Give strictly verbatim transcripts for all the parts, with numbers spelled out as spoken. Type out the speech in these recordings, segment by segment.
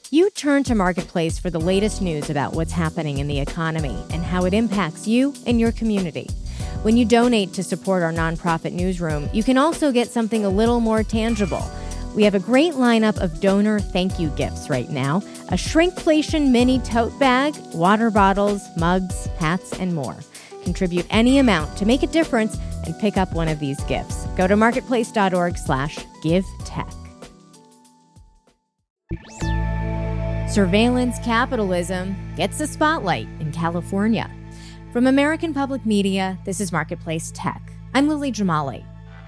You turn to Marketplace for the latest news about what's happening in the economy and how it impacts you and your community. When you donate to support our nonprofit newsroom, you can also get something a little more tangible. We have a great lineup of donor thank you gifts right now: a shrinkflation mini tote bag, water bottles, mugs, hats, and more. Contribute any amount to make a difference and pick up one of these gifts. Go to marketplace.org slash give tech. Surveillance capitalism gets a spotlight in California. From American Public Media, this is Marketplace Tech. I'm Lily Jamali.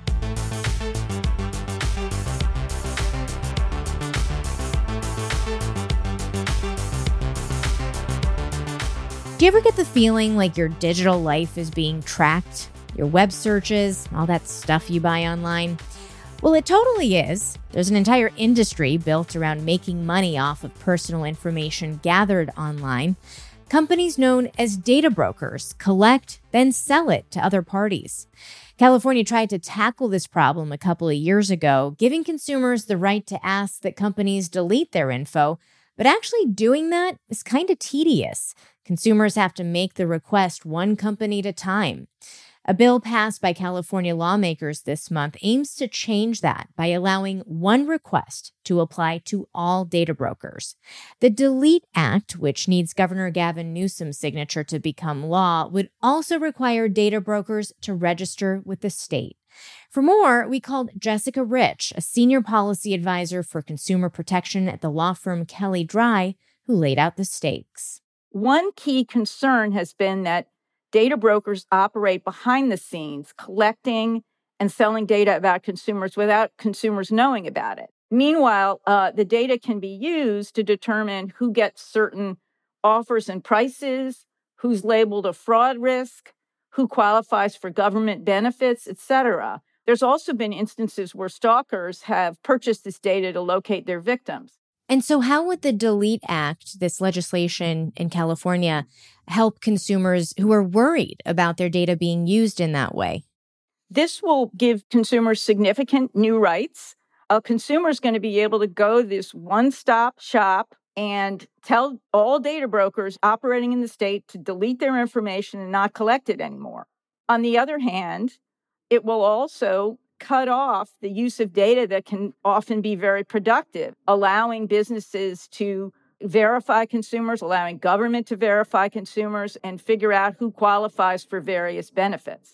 Do you ever get the feeling like your digital life is being tracked? Your web searches, all that stuff you buy online? Well, it totally is. There's an entire industry built around making money off of personal information gathered online. Companies known as data brokers collect, then sell it to other parties. California tried to tackle this problem a couple of years ago, giving consumers the right to ask that companies delete their info. But actually doing that is kind of tedious. Consumers have to make the request one company at a time. A bill passed by California lawmakers this month aims to change that by allowing one request to apply to all data brokers. The DELETE Act, which needs Governor Gavin Newsom's signature to become law, would also require data brokers to register with the state. For more, we called Jessica Rich, a senior policy advisor for consumer protection at the law firm Kelly Dry, who laid out the stakes. One key concern has been that data brokers operate behind the scenes, collecting and selling data about consumers without consumers knowing about it. Meanwhile, uh, the data can be used to determine who gets certain offers and prices, who's labeled a fraud risk, who qualifies for government benefits, et cetera. There's also been instances where stalkers have purchased this data to locate their victims. And so how would the DELETE Act, this legislation in California, help consumers who are worried about their data being used in that way? This will give consumers significant new rights. A consumer is going to be able to go this one-stop shop and tell all data brokers operating in the state to delete their information and not collect it anymore. On the other hand, it will also cut off the use of data that can often be very productive, allowing businesses to verify consumers, allowing government to verify consumers, and figure out who qualifies for various benefits.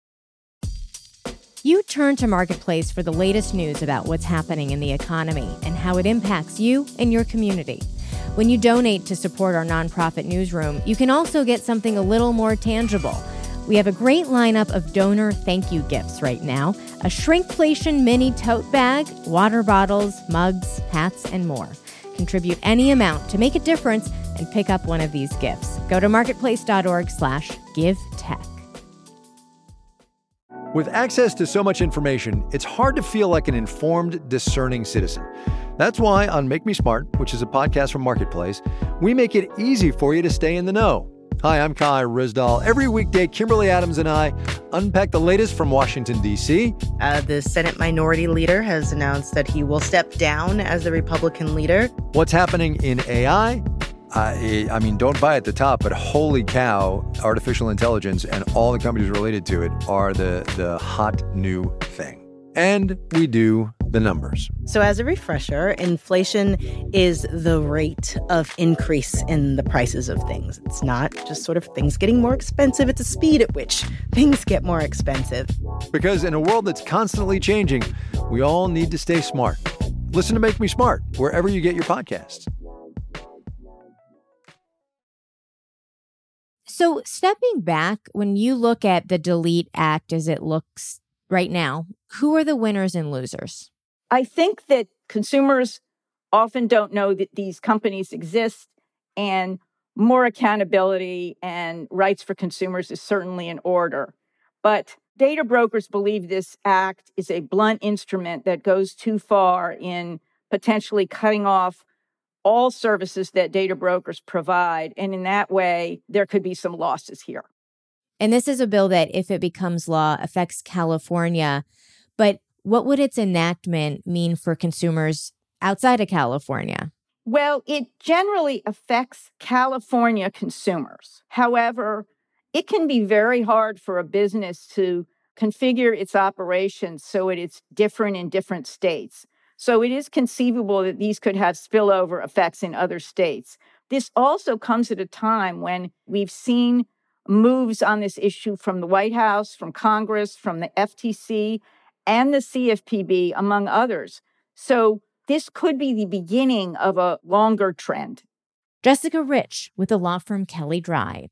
You turn to Marketplace for the latest news about what's happening in the economy and how it impacts you and your community. When you donate to support our nonprofit newsroom, you can also get something a little more tangible. We have a great lineup of donor thank you gifts right now: a shrinkflation mini tote bag, water bottles, mugs, hats, and more. Contribute any amount to make a difference and pick up one of these gifts. Go to marketplace.org slash give tech. With access to so much information, it's hard to feel like an informed, discerning citizen. That's why on Make Me Smart, which is a podcast from Marketplace, we make it easy for you to stay in the know. Hi, I'm Kai Rizdal. Every weekday, Kimberly Adams and I unpack the latest from Washington, D C. Uh, the Senate Minority Leader has announced that he will step down as the Republican leader. What's happening in A I? Uh, I mean, don't buy at the top, but holy cow, artificial intelligence and all the companies related to it are the, the hot new thing. And we do the numbers. So as a refresher, inflation is the rate of increase in the prices of things. It's not just sort of things getting more expensive. It's the speed at which things get more expensive. Because in a world that's constantly changing, we all need to stay smart. Listen to Make Me Smart wherever you get your podcasts. So stepping back, when you look at the DELETE Act as it looks right now, who are the winners and losers? I think that consumers often don't know that these companies exist, and more accountability and rights for consumers is certainly in order. But data brokers believe this act is a blunt instrument that goes too far in potentially cutting off all services that data brokers provide. And in that way, there could be some losses here. And this is a bill that, if it becomes law, affects California. But what would its enactment mean for consumers outside of California? Well, it generally affects California consumers. However, it can be very hard for a business to configure its operations so it is different in different states. So it is conceivable that these could have spillover effects in other states. This also comes at a time when we've seen moves on this issue from the White House, from Congress, from the F T C, and the C F P B, among others. So this could be the beginning of a longer trend. Jessica Rich with the law firm Kelly Dry.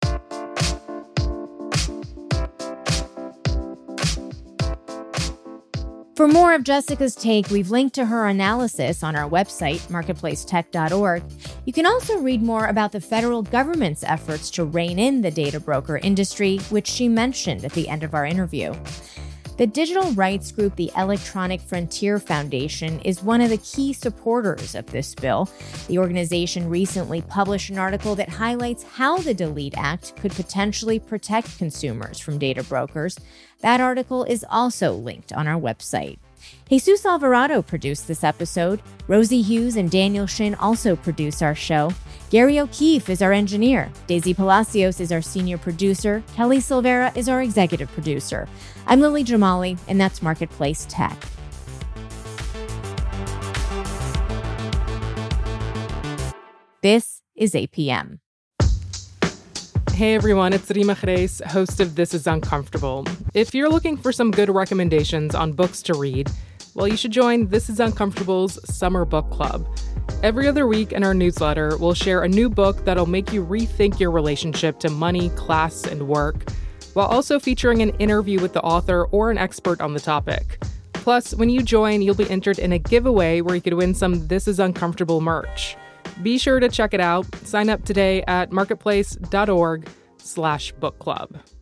For more of Jessica's take, we've linked to her analysis on our website, marketplace tech dot org. You can also read more about the federal government's efforts to rein in the data broker industry, which she mentioned at the end of our interview. The digital rights group, the Electronic Frontier Foundation, is one of the key supporters of this bill. The organization recently published an article that highlights how the DELETE Act could potentially protect consumers from data brokers. That article is also linked on our website. Jesus Alvarado produced this episode. Rosie Hughes and Daniel Shin also produce our show. Gary O'Keefe is our engineer. Daisy Palacios is our senior producer. Kelly Silvera is our executive producer. I'm Lily Jamali, and that's Marketplace Tech. This is A P M. Hey everyone, it's Rima Khreis, host of This Is Uncomfortable. If you're looking for some good recommendations on books to read, well, you should join This Is Uncomfortable's Summer Book Club. Every other week in our newsletter, we'll share a new book that'll make you rethink your relationship to money, class, and work, while also featuring an interview with the author or an expert on the topic. Plus, when you join, you'll be entered in a giveaway where you could win some This Is Uncomfortable merch. Be sure to check it out. Sign up today at marketplace dot org slash book club.